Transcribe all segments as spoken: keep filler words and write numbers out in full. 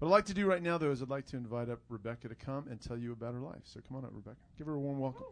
What I'd like to do right now, though, is I'd like to invite up Rebecca to come and tell you about her life. So come on up, Rebecca. Give her a warm welcome.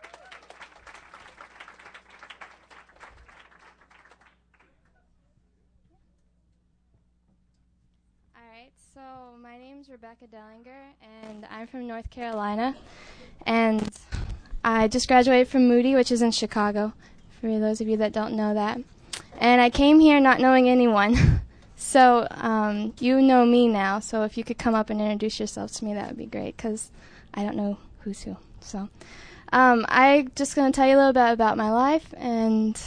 All right, so my name's Rebecca Dellinger, and I'm from North Carolina. And I just graduated from Moody, which is in Chicago, for those of you that don't know that. And I came here not knowing anyone. So um, you know me now, so if you could come up and introduce yourselves to me, that would be great, because I don't know who's who. So um, I'm just going to tell you a little bit about my life and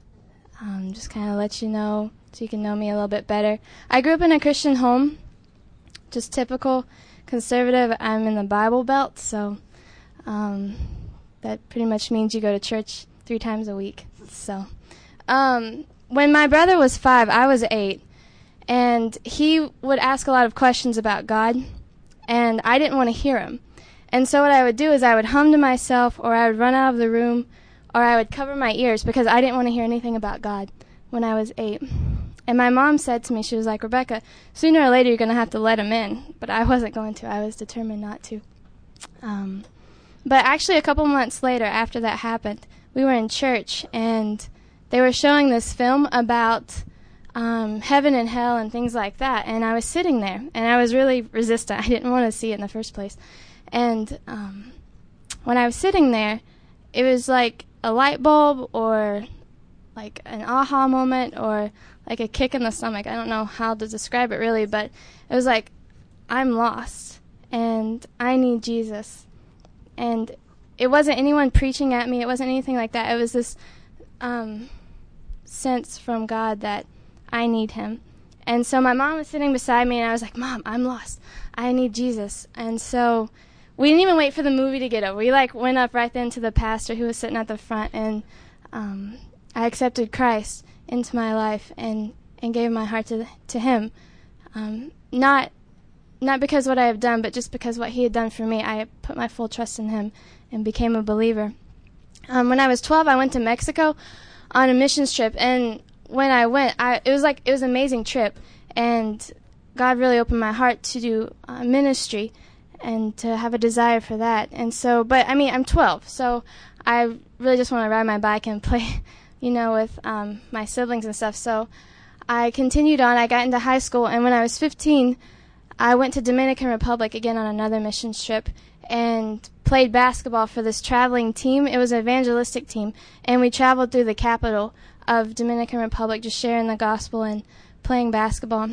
um, just kind of let you know so you can know me a little bit better. I grew up in a Christian home, just typical conservative. I'm in the Bible Belt, so um, that pretty much means you go to church three times a week. So um, when my brother was five, I was eight. And he would ask a lot of questions about God, and I didn't want to hear him. And so what I would do is I would hum to myself, or I would run out of the room, or I would cover my ears because I didn't want to hear anything about God when I was eight. And my mom said to me, she was like, Rebecca, sooner or later you're going to have to let him in. But I wasn't going to. I was determined not to. Um, but actually a couple months later, after that happened, we were in church, and they were showing this film about Um, heaven and hell and things like that, and I was sitting there, and I was really resistant. I didn't want to see it in the first place. And um, when I was sitting there, it was like a light bulb, or like an aha moment, or like a kick in the stomach. I don't know how to describe it really, but it was like, I'm lost, and I need Jesus. And it wasn't anyone preaching at me. It wasn't anything like that. It was this um, sense from God that I need him. And so my mom was sitting beside me, and I was like, Mom, I'm lost. I need Jesus. And so we didn't even wait for the movie to get over. We, like, went up right then to the pastor who was sitting at the front, and um, I accepted Christ into my life and, and gave my heart to to him. Um, not not because what I have done, but just because what he had done for me. I put my full trust in him and became a believer. Um, when I was twelve, I went to Mexico on a missions trip, and when I went, I, it was like, it was an amazing trip, and God really opened my heart to do uh, ministry and to have a desire for that. And so, but I mean, I'm twelve, so I really just want to ride my bike and play, you know, with um, my siblings and stuff. So I continued on. I got into high school, and when I was fifteen, I went to Dominican Republic again on another missions trip and played basketball for this traveling team. It was an evangelistic team, and we traveled through the capital of Dominican Republic, just sharing the gospel and playing basketball.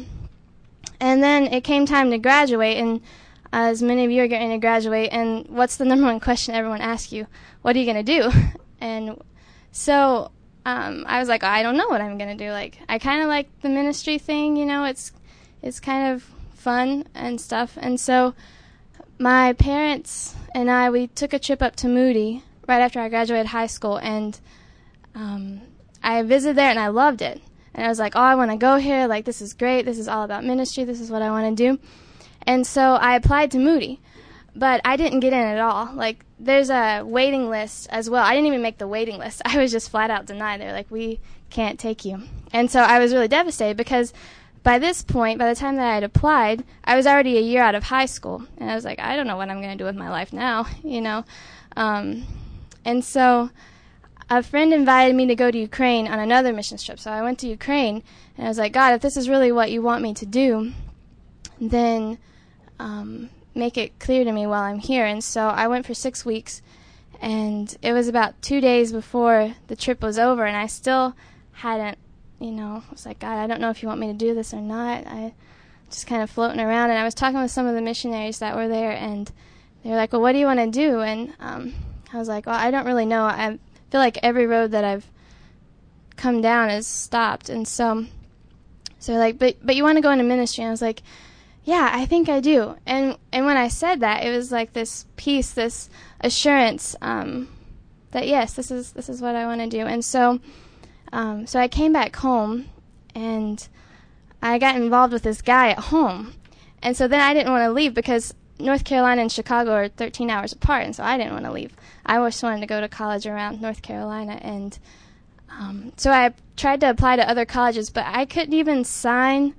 And then it came time to graduate, and as many of you are getting to graduate, and what's the number one question everyone asks you? What are you going to do? And so um, I was like, I don't know what I'm going to do. Like, I kind of like the ministry thing, you know, it's it's kind of fun and stuff. And so my parents and I, we took a trip up to Moody right after I graduated high school, and um, I visited there, and I loved it. And I was like, oh, I want to go here. Like, this is great. This is all about ministry. This is what I want to do. And so I applied to Moody, but I didn't get in at all. Like, there's a waiting list as well. I didn't even make the waiting list. I was just flat out denied. They're like, we can't take you. And so I was really devastated because by this point, by the time that I had applied, I was already a year out of high school. And I was like, I don't know what I'm going to do with my life now, you know. Um, and so a friend invited me to go to Ukraine on another mission trip. So I went to Ukraine, and I was like, God, if this is really what you want me to do, then um, make it clear to me while I'm here. And so I went for six weeks, and it was about two days before the trip was over, and I still hadn't, you know, I was like, God, I don't know if you want me to do this or not. I just kind of floating around, and I was talking with some of the missionaries that were there, and they were like, well, what do you want to do? And um, I was like, well, I don't really know. I feel like every road that I've come down is stopped. And so, so they're like, but but you want to go into ministry? And I was like, yeah, I think I do. And and when I said that, it was like this peace, this assurance um, that yes, this is this is what I want to do. And so, um, so I came back home, and I got involved with this guy at home. And so then I didn't want to leave because North Carolina and Chicago are thirteen hours apart, and so I didn't want to leave. I always wanted to go to college around North Carolina, and um, so I tried to apply to other colleges, but I couldn't even sign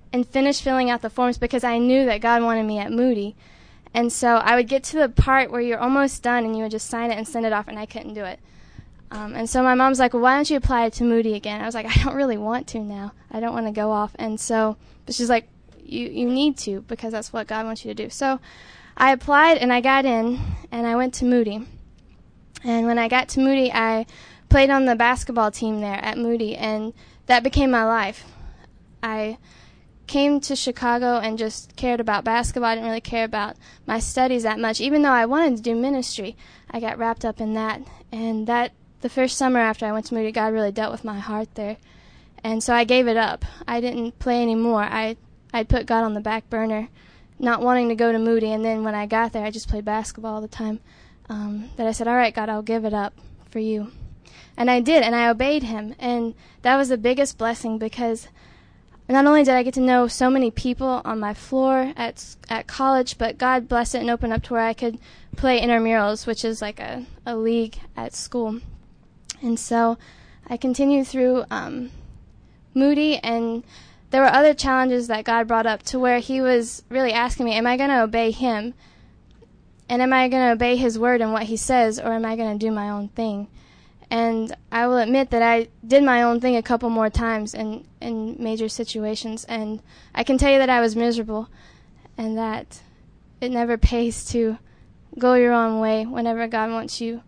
and finish filling out the forms because I knew that God wanted me at Moody. And so I would get to the part where you're almost done and you would just sign it and send it off, and I couldn't do it. Um, and so my mom's like, well, why don't you apply it to Moody again? I was like, I don't really want to now. I don't want to go off. And so but she's like, you, you need to, because that's what God wants you to do. So I applied and I got in and I went to Moody. And when I got to Moody, I played on the basketball team there at Moody, and that became my life. I came to Chicago and just cared about basketball. I didn't really care about my studies that much. Even though I wanted to do ministry, I got wrapped up in that. And that the first summer after I went to Moody, God really dealt with my heart there. And so I gave it up. I didn't play anymore. I I put God on the back burner, not wanting to go to Moody. And then when I got there, I just played basketball all the time. Um, that I said, all right, God, I'll give it up for you. And I did, and I obeyed him. And that was the biggest blessing, because not only did I get to know so many people on my floor at at college, but God blessed it and opened up to where I could play intramurals, which is like a, a league at school. And so I continued through um, Moody, and there were other challenges that God brought up to where he was really asking me, am I going to obey him? And am I going to obey his word and what he says, or am I going to do my own thing? And I will admit that I did my own thing a couple more times in, in major situations, and I can tell you that I was miserable, and that it never pays to go your own way whenever God wants you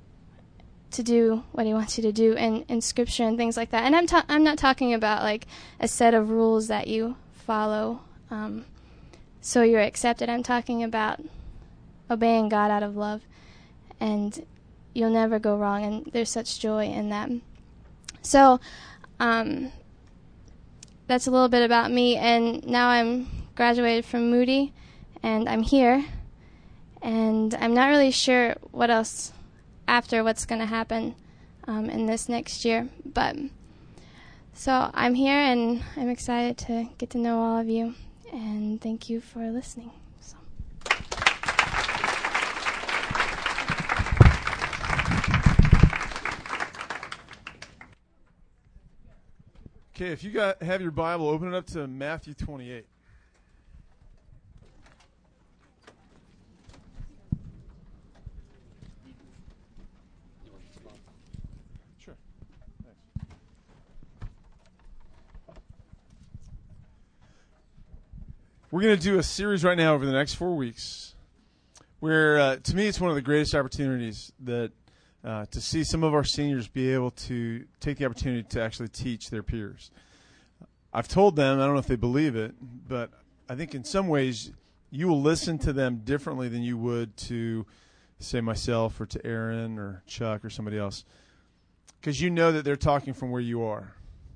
to do what he wants you to do in, in Scripture and things like that. And I'm ta- I'm not talking about like a set of rules that you follow um, so you're accepted. I'm talking about obeying God out of love, and you'll never go wrong, and there's such joy in that. So um, that's a little bit about me, and now I'm graduated from Moody, and I'm here, and I'm not really sure what else after what's going to happen um, in this next year, but so I'm here, and I'm excited to get to know all of you, and thank you for listening. So. Okay, if you got have your Bible, open it up to Matthew twenty-eight. Sure. Thanks. We're going to do a series right now over the next four weeks where, uh, to me, it's one of the greatest opportunities that Uh, to see some of our seniors be able to take the opportunity to actually teach their peers. I've told them, I don't know if they believe it, but I think in some ways you will listen to them differently than you would to, say, myself or to Aaron or Chuck or somebody else, because you know that they're talking from where you are.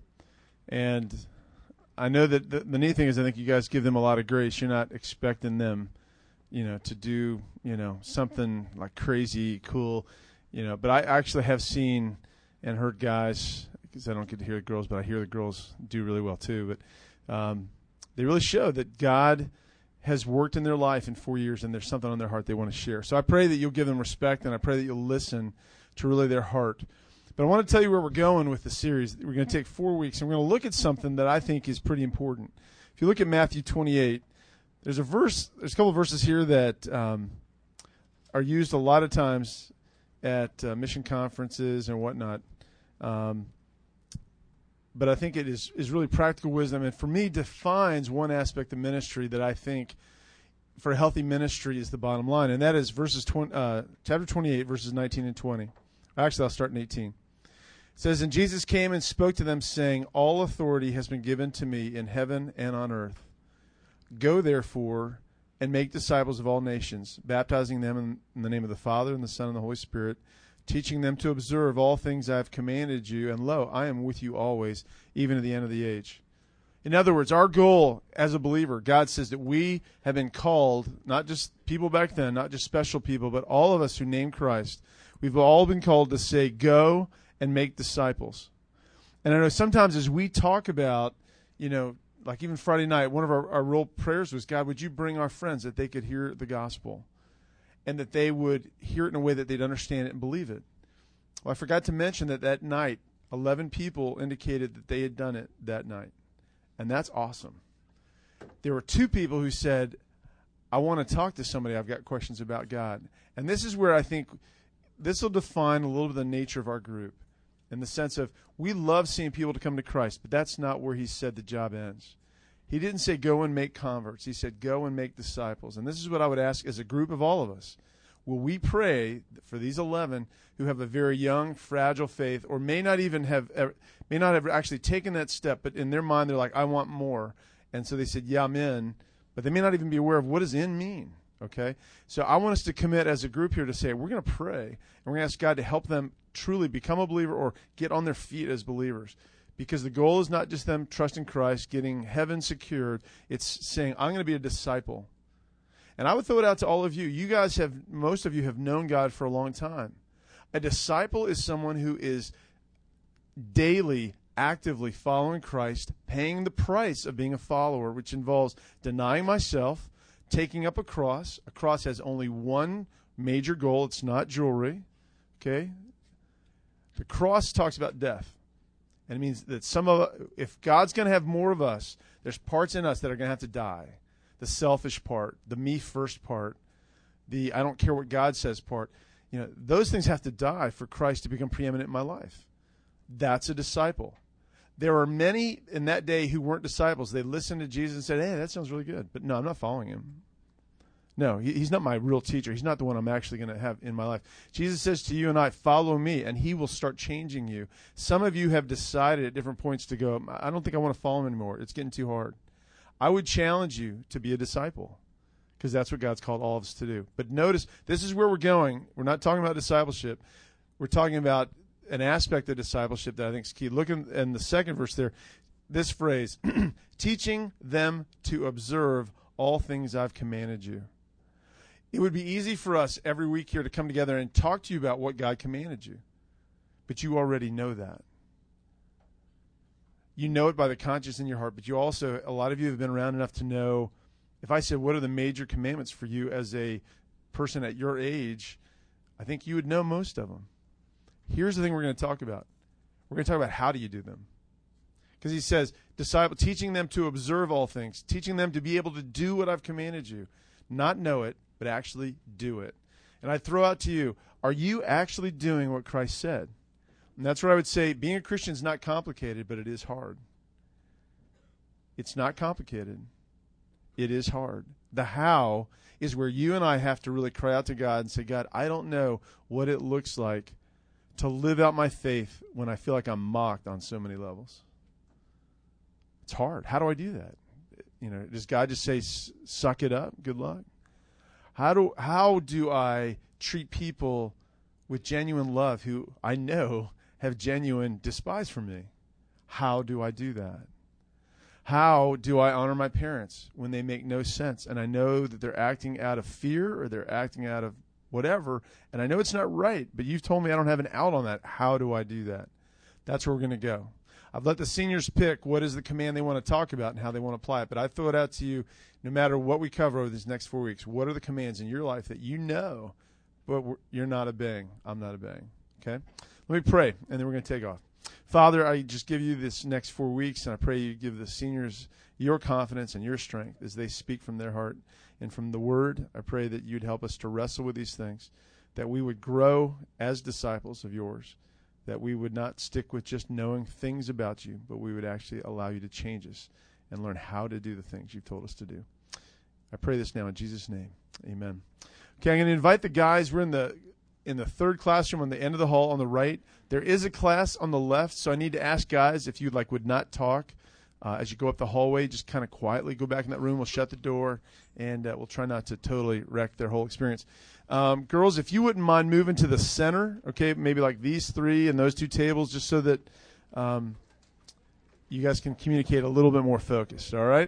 And I know that the, the neat thing is I think you guys give them a lot of grace. You're not expecting them, you know, to do, you know, something like crazy, cool. You know, but I actually have seen and heard guys, because I don't get to hear the girls, but I hear the girls do really well too. But um, they really show that God has worked in their life in four years, and there's something on their heart they want to share. So I pray that you'll give them respect, and I pray that you'll listen to really their heart. But I want to tell you where we're going with the series. We're going to take four weeks, and we're going to look at something that I think is pretty important. If you look at Matthew twenty-eight, there's a verse, there's a couple of verses here that um, are used a lot of times at uh, mission conferences and whatnot. Um, but I think it is, is really practical wisdom, and for me defines one aspect of ministry that I think for a healthy ministry is the bottom line, and that is verses twenty, uh, chapter twenty-eight, verses nineteen and twenty. Actually, I'll start in eighteen. It says, "And Jesus came and spoke to them, saying, All authority has been given to me in heaven and on earth. Go, therefore, and make disciples of all nations, baptizing them in, in the name of the Father and the Son and the Holy Spirit, teaching them to observe all things I have commanded you, and lo, I am with you always, even to the end of the age." In other words, our goal as a believer, God says that we have been called, not just people back then, not just special people, but all of us who name Christ, we've all been called to say, go and make disciples. And I know sometimes as we talk about, you know, like even Friday night, one of our, our real prayers was, God, would you bring our friends that they could hear the gospel and that they would hear it in a way that they'd understand it and believe it. Well, I forgot to mention that that night, eleven people indicated that they had done it that night. And that's awesome. there were two people who said, I want to talk to somebody. I've got questions about God. And this is where I think this will define a little bit of the nature of our group, in the sense of we love seeing people to come to Christ, but that's not where he said the job ends. He didn't say go and make converts. He said go and make disciples. And this is what I would ask as a group of all of us. Will we pray for these eleven who have a very young, fragile faith, or may not even have ever, may not have actually taken that step, but in their mind they're like, I want more. And so they said, yeah, I'm in. But they may not even be aware of what does in mean. Okay? So I want us to commit as a group here to say, we're going to pray, and we're going to ask God to help them truly become a believer or get on their feet as believers. Because the goal is not just them trusting Christ, getting heaven secured. It's saying, I'm going to be a disciple. And I would throw it out to all of you. You guys have, most of you have known God for a long time. A disciple is someone who is daily, actively following Christ, paying the price of being a follower, which involves denying myself, taking up a cross. A cross has only one major goal. It's not jewelry. Okay? The cross talks about death. And it means that some of, if God's going to have more of us, there's parts in us that are going to have to die. The selfish part, the me first part, the I don't care what God says part. You know, those things have to die for Christ to become preeminent in my life. That's a disciple. There are many in that day who weren't disciples. They listened to Jesus and said, hey, that sounds really good. But no, I'm not following him. No, he, he's not my real teacher. He's not the one I'm actually going to have in my life. Jesus says to you and I, follow me, and he will start changing you. Some of you have decided at different points to go, I don't think I want to follow him anymore. It's getting too hard. I would challenge you to be a disciple, because that's what God's called all of us to do. But notice, this is where we're going. We're not talking about discipleship. We're talking about an aspect of discipleship that I think is key. Look in, in the second verse there, this phrase, teaching them to observe all things I've commanded you. It would be easy for us every week here to come together and talk to you about what God commanded you. But you already know that. You know it by the conscience in your heart, but you also, a lot of you have been around enough to know, if I said, what are the major commandments for you as a person at your age, I think you would know most of them. Here's the thing we're going to talk about. We're going to talk about how do you do them. Because he says, disciple, teaching them to observe all things, teaching them to be able to do what I've commanded you. Not know it, but actually do it. And I throw out to you, are you actually doing what Christ said? And that's where I would say being a Christian is not complicated, but it is hard. It's not complicated. It is hard. The how is where you and I have to really cry out to God and say, God, I don't know what it looks like to live out my faith when I feel like I'm mocked on so many levels. It's hard. How do I do that? You know, does God just say, suck it up, good luck? How do how do I treat people with genuine love who I know have genuine despise for me? How do I do that? How do I honor my parents when they make no sense and I know that they're acting out of fear or they're acting out of whatever, and I know it's not right, but you've told me I don't have an out on that. How do I do that? That's where we're going to go. I've let the seniors pick what is the command they want to talk about and how they want to apply it, but I throw it out to you no matter what we cover over these next four weeks. What are the commands in your life that you know, but you're not obeying? I'm not obeying. Okay? Let me pray, and then we're going to take off. Father, I just give you this next four weeks, and I pray you give the seniors your confidence and your strength as they speak from their heart and from the Word. I pray that you'd help us to wrestle with these things, that we would grow as disciples of yours, that we would not stick with just knowing things about you, but we would actually allow you to change us and learn how to do the things you've told us to do. I pray this now in Jesus' name. Amen. Okay, I'm going to invite the guys. We're in the in the third classroom on the end of the hall on the right. There is a class on the left, so I need to ask guys if you like would not talk uh, as you go up the hallway. Just kind of quietly go back in that room. We'll shut the door, and uh, we'll try not to totally wreck their whole experience. Um, girls, if you wouldn't mind moving to the center, okay, maybe like these three and those two tables, just so that um, you guys can communicate a little bit more focused, all right?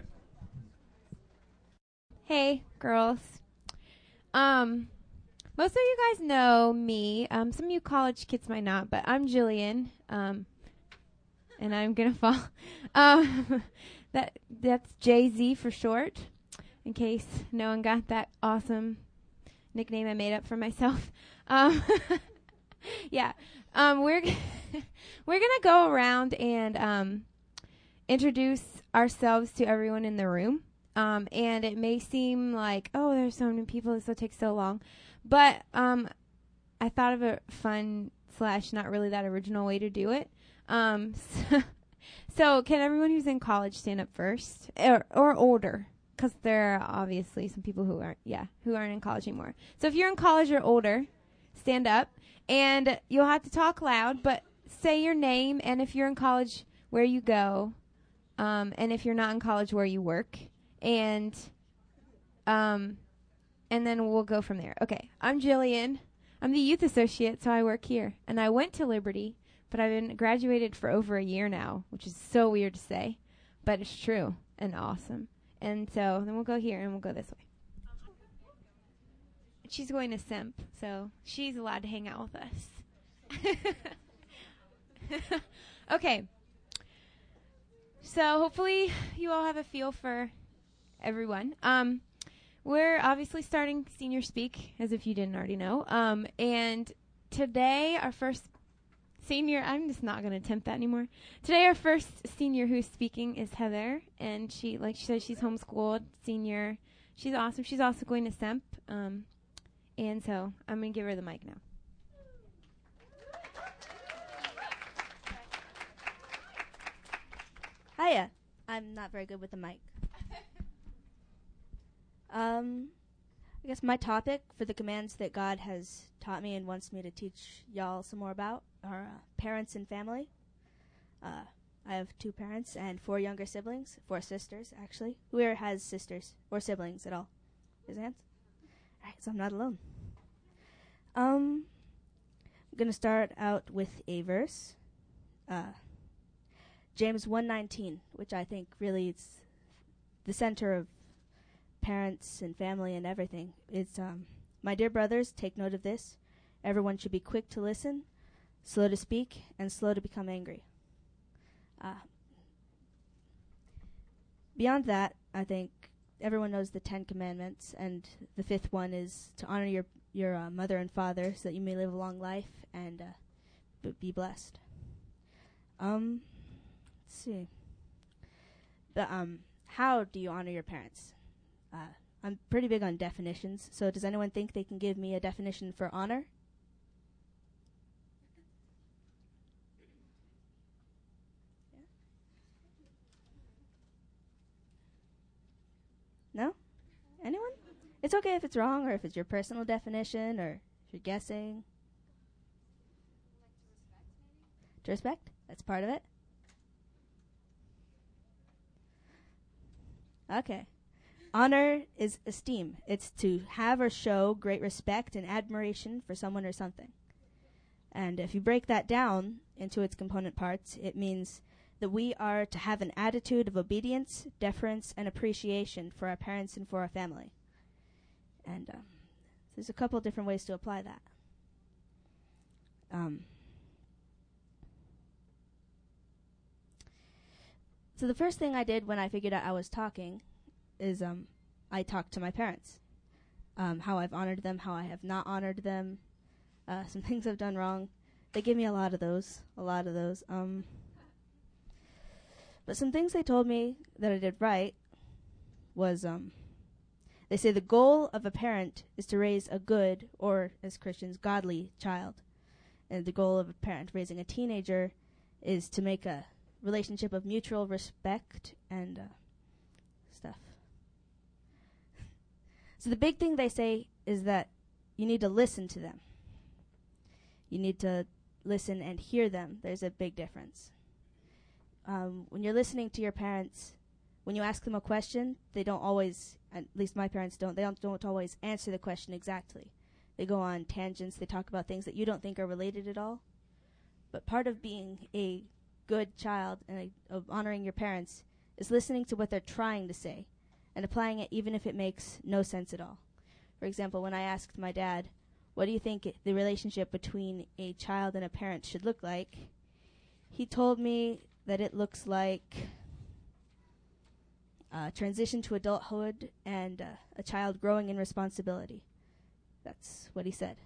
Hey, girls. Um, most of you guys know me. Um, some of you college kids might not, but I'm Jillian. Um, and I'm gonna fall. Um, that that's J Z for short, in case no one got that awesome nickname I made up for myself. Um, yeah. Um, we're g- we're gonna go around and um introduce ourselves to everyone in the room. Um, and it may seem like, oh, there's so many people, this will take so long. But um, I thought of a fun slash not really that original way to do it. Um, so, so can everyone who's in college stand up first? Or, or older? Because there are obviously some people who aren't, yeah, who aren't in college anymore. So if you're in college or older, stand up. And you'll have to talk loud, but say your name, and if you're in college, where you go, um, and if you're not in college, where you work, and um, and then we'll go from there. Okay, I'm Jillian. I'm the youth associate, so I work here, and I went to Liberty, but I've been graduated for over a year now, which is so weird to say, but it's true and awesome. And so then we'll go here, and we'll go this way. She's going to Semp, so she's allowed to hang out with us. Okay. So hopefully you all have a feel for everyone. Um, we're obviously starting Senior Speak, as if you didn't already know. Um, and today, our first senior, I'm just not going to attempt that anymore. Today, our first senior who's speaking is Heather, and she, like she said, she's homeschooled senior. She's awesome. She's also going to Semp. Um, And so I'm going to give her the mic now. Hiya. I'm not very good with the mic. um, I guess my topic for the commands that God has taught me and wants me to teach y'all some more about are uh, parents and family. Uh, I have two parents and four younger siblings, four sisters, actually. Who here has sisters or siblings at all? Raise hands. All right, so I'm not alone. Um, I'm going to start out with a verse. Uh, James one nineteen, which I think really is the center of parents and family and everything. It's, um, my dear brothers, take note of this. Everyone should be quick to listen, slow to speak, and slow to become angry. Uh, beyond that, I think everyone knows the Ten Commandments, and the fifth one is to honor your your uh, mother and father so that you may live a long life and uh, b- be blessed. Um, let's see. But um, how do you honor your parents? Uh, I'm pretty big on definitions, so does anyone think they can give me a definition for honor? No? Anyone? It's okay if it's wrong or if it's your personal definition or if you're guessing. To respect? That's part of it. Okay. Honor is esteem. It's to have or show great respect and admiration for someone or something. And if you break that down into its component parts, it means that we are to have an attitude of obedience, deference, and appreciation for our parents and for our family. And um, there's a couple different ways to apply that. Um, so the first thing I did when I figured out I was talking is um, I talked to my parents. Um, how I've honored them, how I have not honored them, uh, some things I've done wrong. They gave me a lot of those, a lot of those. Um, but some things they told me that I did right was... Um, They say the goal of a parent is to raise a good, or as Christians, godly child. And the goal of a parent raising a teenager is to make a relationship of mutual respect and uh, stuff. So the big thing they say is that you need to listen to them. You need to listen and hear them. There's a big difference. Um, when you're listening to your parents, when you ask them a question, they don't always, at least my parents don't, they don't, don't always answer the question exactly. They go on tangents, they talk about things that you don't think are related at all. But part of being a good child and a, of honoring your parents is listening to what they're trying to say and applying it even if it makes no sense at all. For example, when I asked my dad, what do you think I- the relationship between a child and a parent should look like? He told me that it looks like uh, transition to adulthood and uh, a child growing in responsibility. That's what he said.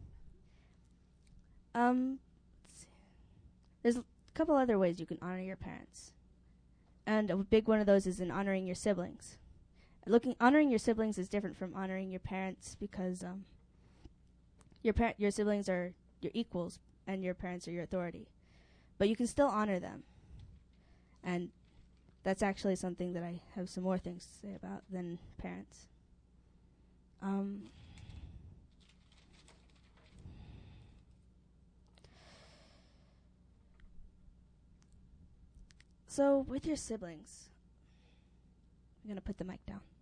Um, let's see. There's a couple other ways you can honor your parents. And a big one of those is in honoring your siblings. looking honoring your siblings is different from honoring your parents because um, your par- your siblings are your equals and your parents are your authority, but you can still honor them, and that's actually something that I have some more things to say about than parents. Um, so with your siblings, I'm gonna put the mic down.